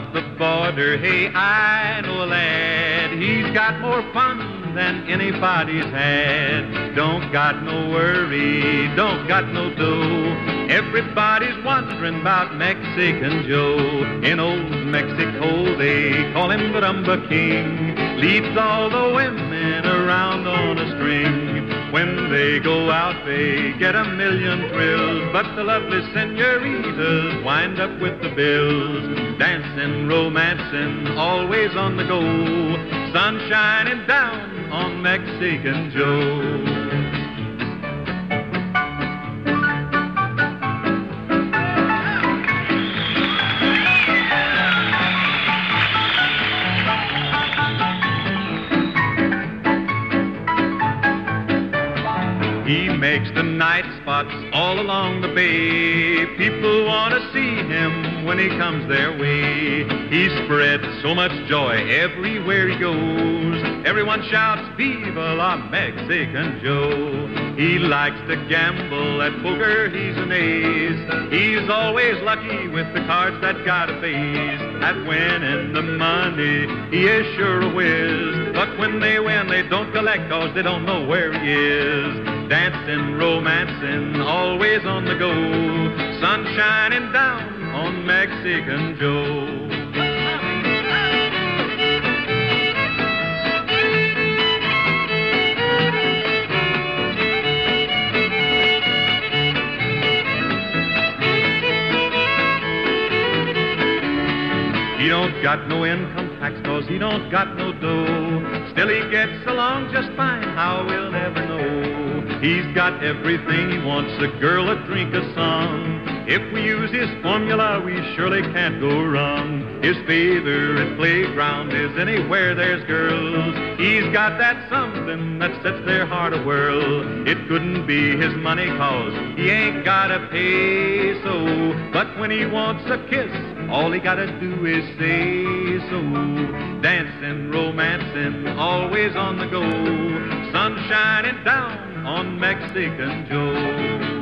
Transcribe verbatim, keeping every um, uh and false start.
of the border. Hey, I know a lad, he's got more fun than anybody's had. Don't got no worry, don't got no dough. Everybody's wondering about Mexican Joe. In old Mexico they call him the Rumba King. Leads all the women around on a string. When they go out they get a million thrills, but the lovely senoritas wind up with the bills. Dancing, romancing, always on the go. Sun shining down on Mexican Joe. He makes the night spots all along the bay. People want to see him when he comes their way. He spreads so much joy everywhere he goes. Everyone shouts, Viva la Mexican Joe. He likes to gamble at poker, he's an ace. He's always lucky with the cards that got a face. At winning the money, he is sure a whiz. But when they win, they don't collect cause they don't know where he is. Dancing, romancing, always on the go. Sun shining down on Mexican Joe. He don't got no income tax cause he don't got no dough. Still he gets along just fine, how we'll never know. He's got everything he wants, a girl, a drink, a song. If we use his formula, we surely can't go wrong. His favorite playground is anywhere there's girls. He's got that something that sets their heart a whirl. It couldn't be his money cause he ain't got a peso. But when he wants a kiss, all he gotta do is say so. Dancing, romancing, always on the go. Sun shining down on Mexican Joe.